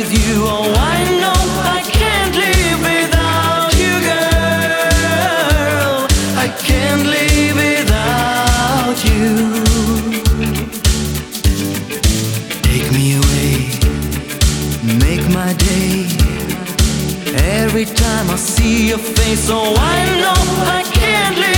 with you. Oh, I know I can't live without you, girl. I can't live without you. Take me away, make my day. Every time I see your face, oh, I know I can't live